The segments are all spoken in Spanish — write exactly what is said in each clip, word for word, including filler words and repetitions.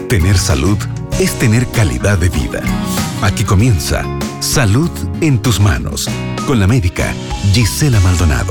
Tener salud es tener calidad de vida. Aquí comienza Salud en tus manos, con la médica Gisela Maldonado.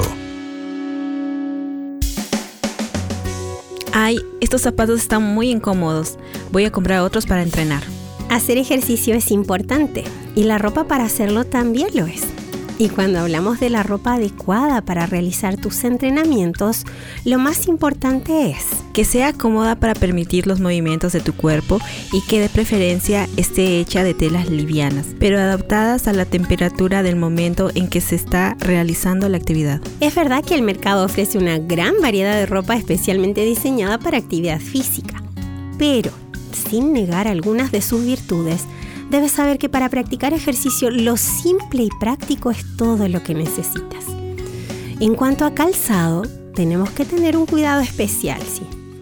Ay, estos zapatos están muy incómodos. Voy a comprar otros para entrenar. Hacer ejercicio es importante y la ropa para hacerlo también lo es. Y cuando hablamos de la ropa adecuada para realizar tus entrenamientos, lo más importante es que sea cómoda para permitir los movimientos de tu cuerpo y que de preferencia esté hecha de telas livianas, pero adaptadas a la temperatura del momento en que se está realizando la actividad. Es verdad que el mercado ofrece una gran variedad de ropa especialmente diseñada para actividad física, pero sin negar algunas de sus virtudes, debes saber que para practicar ejercicio lo simple y práctico es todo lo que necesitas. En cuanto a calzado, tenemos que tener un cuidado especial, ¿sí?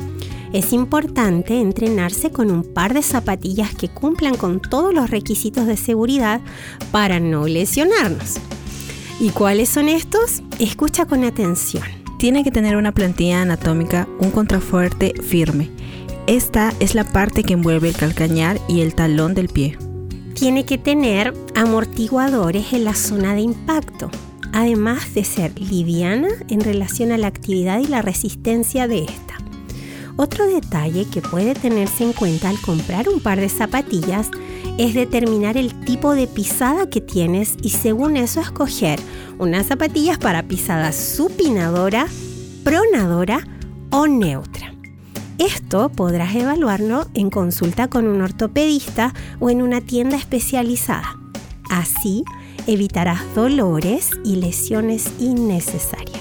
Es importante entrenarse con un par de zapatillas que cumplan con todos los requisitos de seguridad para no lesionarnos. ¿Y cuáles son estos? Escucha con atención. Tiene que tener una plantilla anatómica, un contrafuerte firme. Esta es la parte que envuelve el calcañar y el talón del pie. Tiene que tener amortiguadores en la zona de impacto, además de ser liviana en relación a la actividad y la resistencia de esta. Otro detalle que puede tenerse en cuenta al comprar un par de zapatillas es determinar el tipo de pisada que tienes y según eso escoger unas zapatillas para pisada supinadora, pronadora o neutra. Esto podrás evaluarlo en consulta con un ortopedista o en una tienda especializada. Así evitarás dolores y lesiones innecesarias.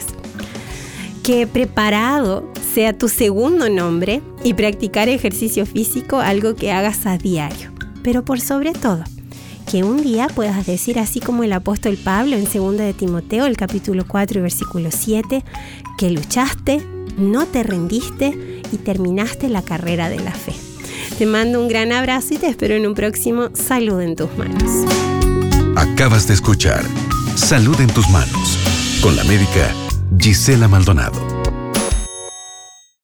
Que preparado sea tu segundo nombre y practicar ejercicio físico algo que hagas a diario. Pero por sobre todo, que un día puedas decir así como el apóstol Pablo en segunda de Timoteo, el capítulo cuatro y versículo siete, que luchaste, no te rendiste y terminaste la carrera de la fe. Te mando un gran abrazo y te espero en un próximo Salud en tus manos. Acabas de escuchar Salud en tus manos con la médica Gisela Maldonado.